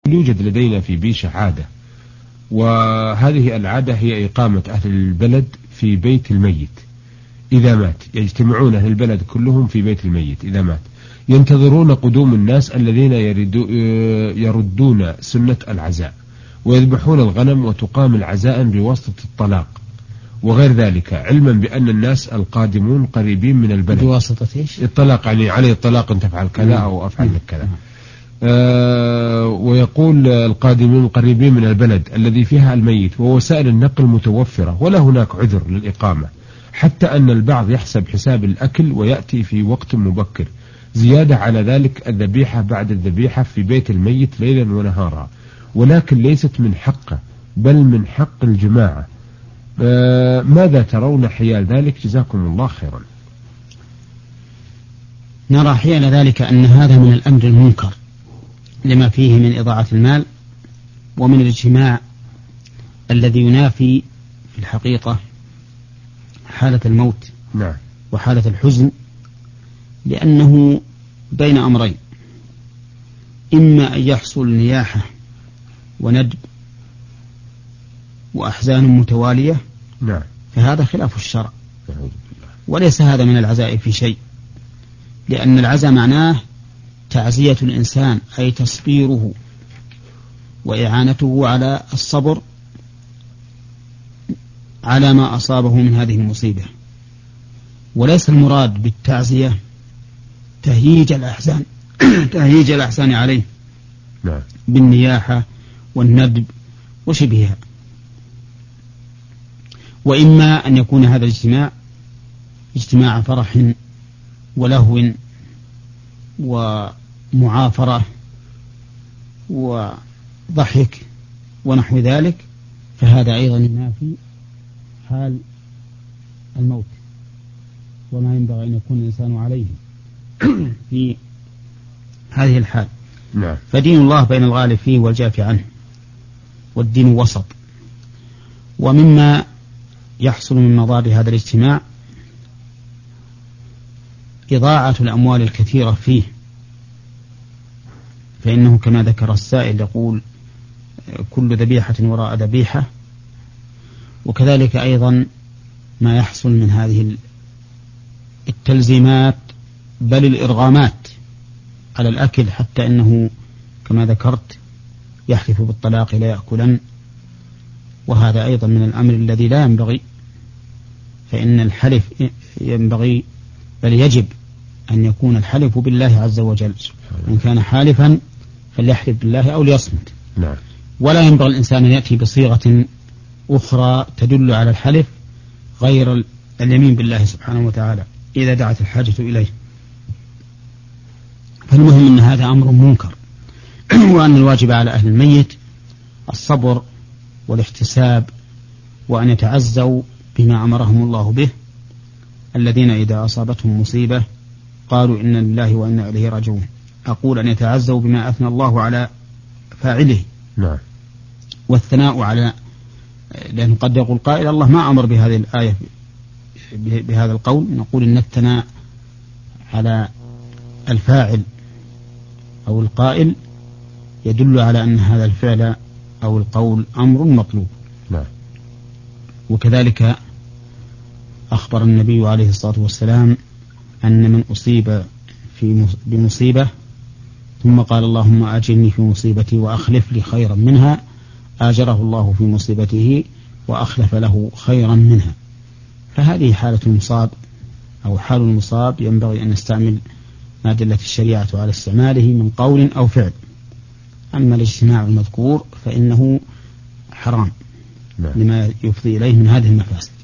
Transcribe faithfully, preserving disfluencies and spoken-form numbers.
يوجد لدينا في بيشة عادة، وهذه العادة هي إقامة أهل البلد في بيت الميت إذا مات. يجتمعون أهل البلد كلهم في بيت الميت إذا مات، ينتظرون قدوم الناس الذين يردون سنة العزاء، ويذبحون الغنم وتقام العزاء بواسطة الطلاق وغير ذلك، علما بأن الناس القادمون قريبين من البلد. بواسطة إيش؟ الطلاق يعني عليه الطلاق أن تفعل كذا أو أفعل لك كذا. آه ويقول القادمون قريبين من البلد الذي فيها الميت، ووسائل النقل متوفرة ولا هناك عذر للإقامة، حتى أن البعض يحسب حساب الأكل ويأتي في وقت مبكر. زيادة على ذلك الذبيحة بعد الذبيحة في بيت الميت ليلا ونهارا، ولكن ليست من حقه بل من حق الجماعة. آه ماذا ترون حيال ذلك؟ جزاكم الله خيرا. نرى حيال ذلك أن هذا من الأمر المنكر لما فيه من إضاعة المال ومن الاجتماع الذي ينافي في الحقيقة حالة الموت نعم. وحالة الحزن، لأنه بين أمرين: إما أن يحصل نياحة وندب وأحزان متوالية، نعم، فهذا خلاف الشرع، وليس هذا من العزاء في شيء، لأن العزاء معناه تعزية الإنسان، أي تصبيره وإعانته على الصبر على ما أصابه من هذه المصيبة، وليس المراد بالتعزية تهييج الأحزان تهييج الأحزان عليه نعم. بالنياحة والندب وشبهها. وإما أن يكون هذا الاجتماع اجتماع فرح ولهو ومعافرة وضحك ونحو ذلك، فهذا أيضا ينافي حال الموت وما ينبغي أن يكون الإنسان عليه في هذه الحال. نعم. فدين الله بين الغالب فيه والجاف عنه، والدين وسط. ومما يحصل من مضار هذا الاجتماع إضاعة الأموال الكثيرة فيه، فإنه كما ذكر السائل يقول كل ذبيحة وراء ذبيحة. وكذلك أيضا ما يحصل من هذه التلزيمات بل الإرغامات على الأكل، حتى إنه كما ذكرت يحلف بالطلاق لا يأكلن، وهذا أيضا من الأمر الذي لا ينبغي، فإن الحلف ينبغي بل يجب أن يكون الحلف بالله عز وجل، إن كان حالفا فليحلف بالله أو ليصمت. نعم. ولا ينبغي الإنسان أن يأتي بصيغة أخرى تدل على الحلف غير اليمين بالله سبحانه وتعالى إذا دعت الحاجة إليه. فالمهم أن هذا أمر منكر، وأن الواجب على أهل الميت الصبر والاحتساب، وأن يتعزوا بما أمرهم الله به، الذين إذا أصابتهم مصيبة قالوا إنا لله وإنا إليه راجعون. أقول أن يتعزوا بما أثنى الله على فاعله. نعم. والثناء على، لأنه قد يقول قائل الله ما أمر بهذه الآية بهذا القول، نقول إن الثناء على الفاعل أو القائل يدل على أن هذا الفعل أو القول أمر مطلوب. نعم. وكذلك أخبر النبي عليه الصلاة والسلام أن من أصيب في بمصيبة ثم قال اللهم أجرني في مصيبتي وأخلف لي خيرا منها، آجره الله في مصيبته وأخلف له خيرا منها. فهذه حالة المصاب أو حال المصاب ينبغي أن نستعمل ما دلت الشريعة على استعماله من قول أو فعل. أما الاجتماع المذكور فإنه حرام. نعم. لما يفضي إليه من هذه المفاسد.